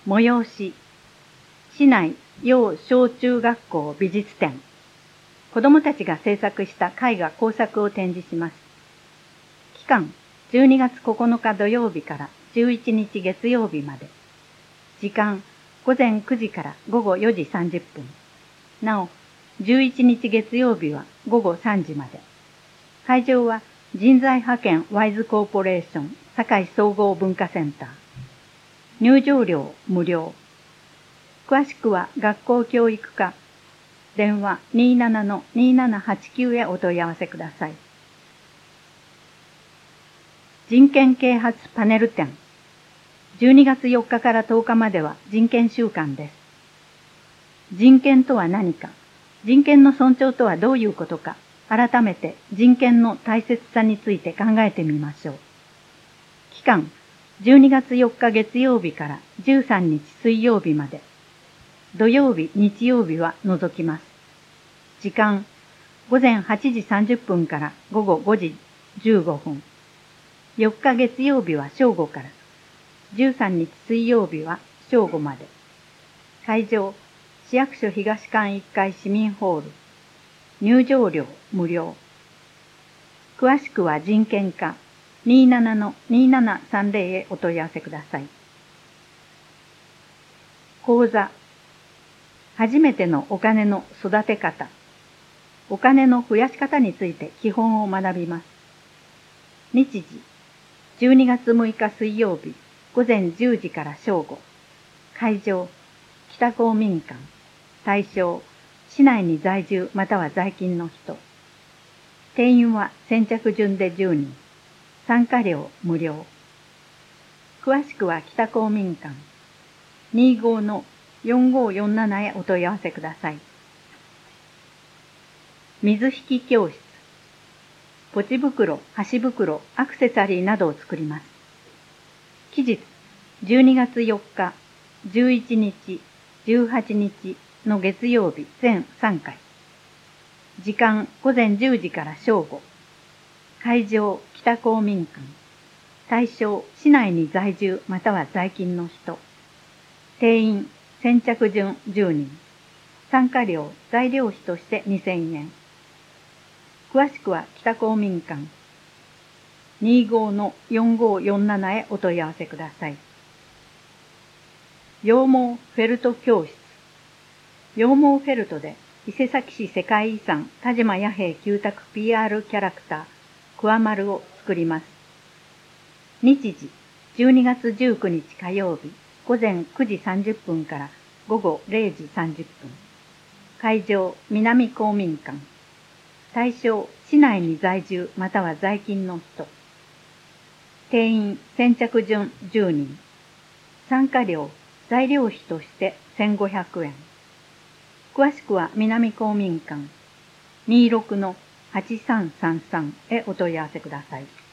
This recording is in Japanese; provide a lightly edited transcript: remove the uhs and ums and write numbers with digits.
催し、市内幼小中学校美術展。子どもたちが制作した絵画工作を展示します。期間、12月9日土曜日から11日月曜日まで。時間、午前9時から午後4時30分。なお、11日月曜日は午後3時まで。会場は人材派遣ワイズコーポレーション堺総合文化センター。入場料無料。詳しくは学校教育課電話 27-2789 へお問い合わせください。人権啓発パネル展。12月4日から10日までは人権週間です。人権とは何か、人権の尊重とはどういうことか、改めて人権の大切さについて考えてみましょう。期間、12月4日月曜日から13日水曜日まで。土曜日、日曜日は除きます。時間、午前8時30分から午後5時15分。4日月曜日は正午から、13日水曜日は正午まで。会場、市役所東館1階市民ホール。入場料無料。詳しくは人権課 27-2730 へお問い合わせください。講座。初めてのお金の育て方。お金の増やし方について基本を学びます。日時。12月6日水曜日午前10時から正午。会場。北公民館。対象。市内に在住または在勤の人。定員は先着順で10人。参加料無料。詳しくは北公民館 25-4547 へお問い合わせください。水引教室。ポチ袋、箸袋、アクセサリーなどを作ります。期日、12月4日、11日、18日の月曜日全3回。時間、午前10時から正午。会場、北公民館。対象、市内に在住または在勤の人。定員、先着順10人。参加料、材料費として2000円。詳しくは北公民館 25-4547 へお問い合わせください。羊毛フェルト教室。羊毛フェルトで伊勢崎市世界遺産田島弥平旧宅 PR キャラクター桑丸を作ります。日時12月19日火曜日午前9時30分から午後0時30分。会場南公民館。対象、市内に在住または在勤の人。定員、先着順10人。参加料、材料費として1500円。詳しくは南公民館 26-8333 へお問い合わせください。